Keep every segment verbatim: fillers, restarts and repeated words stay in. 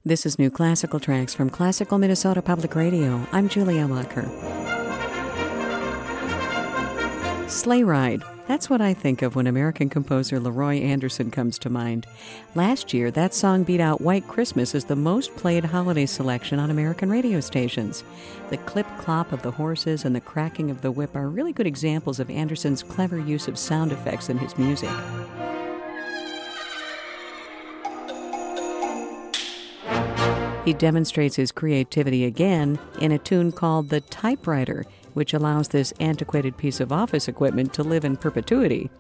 This is New Classical Tracks from Classical Minnesota Public Radio. I'm Julia Walker. Sleigh Ride. That's what I think of when American composer Leroy Anderson comes to mind. Last year, that song beat out White Christmas as the most played holiday selection on American radio stations. The clip-clop of the horses and the cracking of the whip are really good examples of Anderson's clever use of sound effects in his music. He demonstrates his creativity again in a tune called The Typewriter, which allows this antiquated piece of office equipment to live in perpetuity.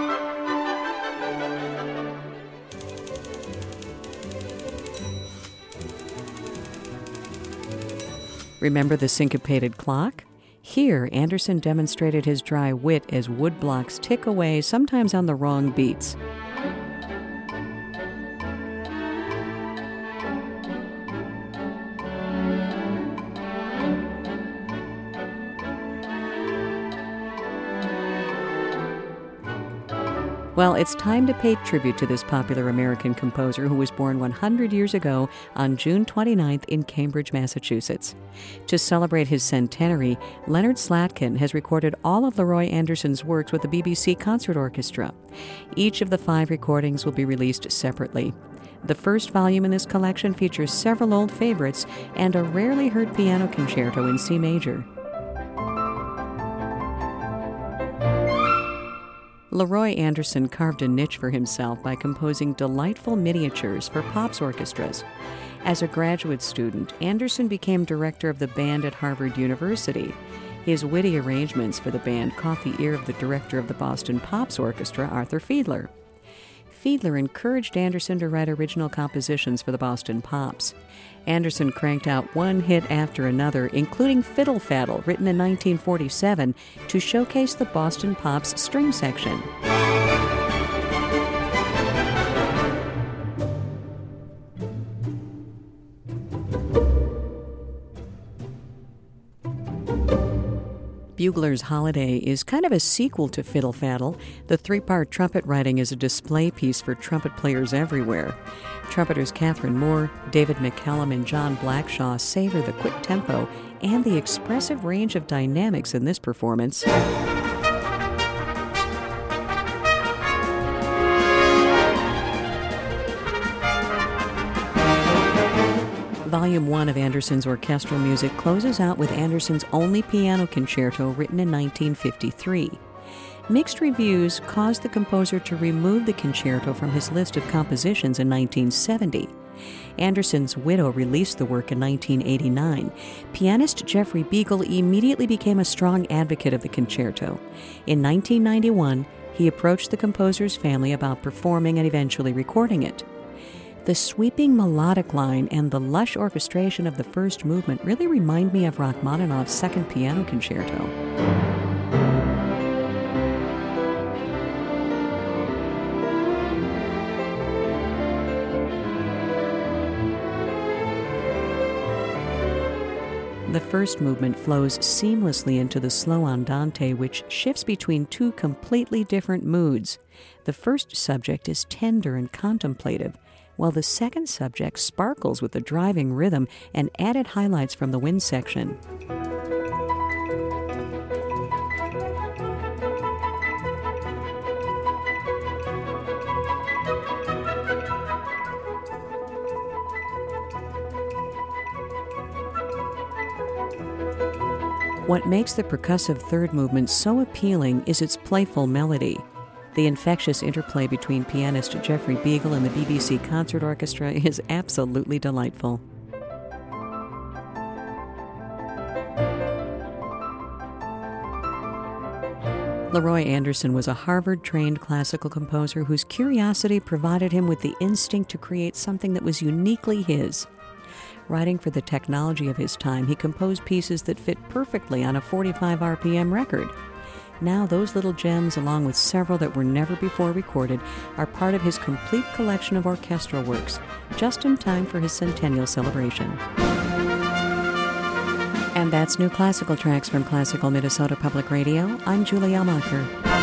Remember the syncopated clock? Here, Anderson demonstrated his dry wit as woodblocks tick away, sometimes on the wrong beats. Well, it's time to pay tribute to this popular American composer who was born one hundred years ago on June twenty-ninth in Cambridge, Massachusetts. To celebrate his centenary, Leonard Slatkin has recorded all of Leroy Anderson's works with the B B C Concert Orchestra. Each of the five recordings will be released separately. The first volume in this collection features several old favorites and a rarely heard piano concerto in C major. Leroy Anderson carved a niche for himself by composing delightful miniatures for Pops orchestras. As a graduate student, Anderson became director of the band at Harvard University. His witty arrangements for the band caught the ear of the director of the Boston Pops Orchestra, Arthur Fiedler. Fiedler encouraged Anderson to write original compositions for the Boston Pops. Anderson cranked out one hit after another, including Fiddle Faddle, written in nineteen forty-seven, to showcase the Boston Pops string section. Bugler's Holiday is kind of a sequel to Fiddle Faddle. The three-part trumpet writing is a display piece for trumpet players everywhere. Trumpeters Catherine Moore, David McCallum, and John Blackshaw savor the quick tempo and the expressive range of dynamics in this performance. Volume one of Anderson's orchestral music closes out with Anderson's only piano concerto written in nineteen fifty-three. Mixed reviews caused the composer to remove the concerto from his list of compositions in nineteen seventy. Anderson's widow released the work in nineteen eighty-nine. Pianist Jeffrey Beagle immediately became a strong advocate of the concerto. In nineteen ninety-one, he approached the composer's family about performing and eventually recording it. The sweeping melodic line and the lush orchestration of the first movement really remind me of Rachmaninoff's Second Piano Concerto. The first movement flows seamlessly into the slow andante, which shifts between two completely different moods. The first subject is tender and contemplative, while the second subject sparkles with the driving rhythm and added highlights from the wind section. What makes the percussive third movement so appealing is its playful melody. The infectious interplay between pianist Jeffrey Beagle and the B B C Concert Orchestra is absolutely delightful. Leroy Anderson was a Harvard-trained classical composer whose curiosity provided him with the instinct to create something that was uniquely his. Writing for the technology of his time, he composed pieces that fit perfectly on a forty-five R P M record. Now those little gems, along with several that were never before recorded, are part of his complete collection of orchestral works, just in time for his centennial celebration. And that's New Classical Tracks from Classical Minnesota Public Radio. I'm Julie Almacher.